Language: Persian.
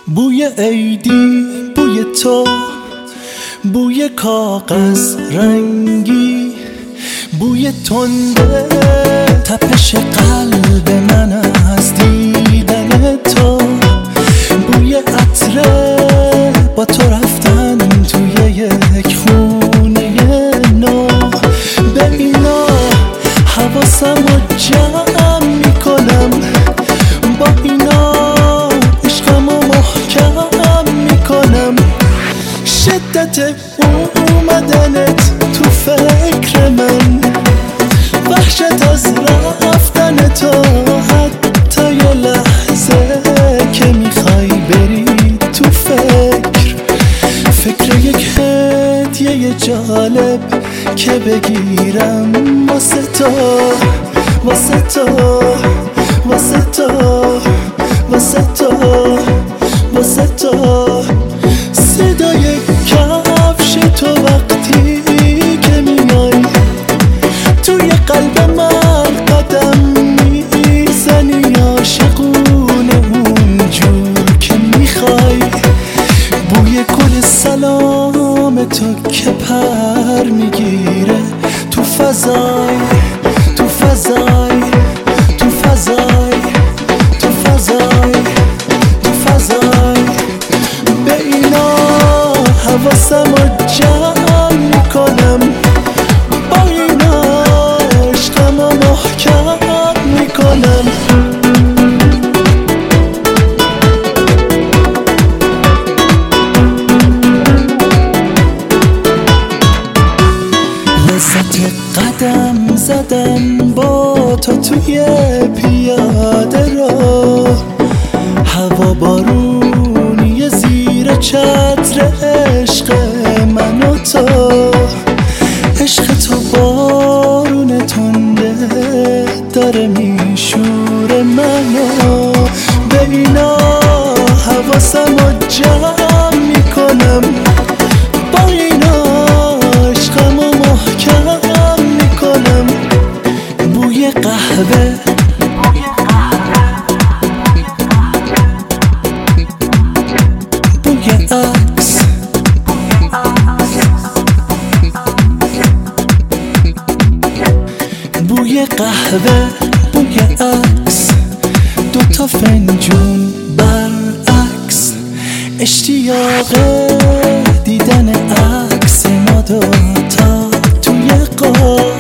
بوی عیدی، بوی تو، بوی کاغذ رنگی، بوی تنده تپش قلب من از دیدن تو، بوی عطره با تو رفتن توی یک خونه نو. به اینا حواسم رو جمع میکنم، با اینا عشقم رو محکم میکنم. شدت اومدنت تو فکر من، وحشت از رفتن تو، حتی یه لحظه که میخوای بری تو فکر یک هدیه جالب که بگیرم واسه تو، واسه تو، واسه تو، واسه تو، واسه تو. صدای کفش تو وقتی که میای توی قلب من قدم میزنی، عاشقونه اونجور که میخوای. بوی گل سلام تو که پر میگیره تو فضای، تو فضای، تو فضای، تو فضای، تو فضای. به اینا حواسم رو جمع میکنم، با اینا عشقم رو محکم میکنم. لذت قدم زدن با تو توی پیاده رو، هوا بارونی زیر چتر عشق من و تو. عشق تو بارون تنده داره میشوره منو. به اینا حواسم رو جمع میکنم، با اینا عشقم رو محکم میکنم. بوی قهوه، بوی عکس، بوی قهوه، بوی عکس، دوتا فنجون برعکس. اشتیاق دیدن عکس ما دوتا توی قاب.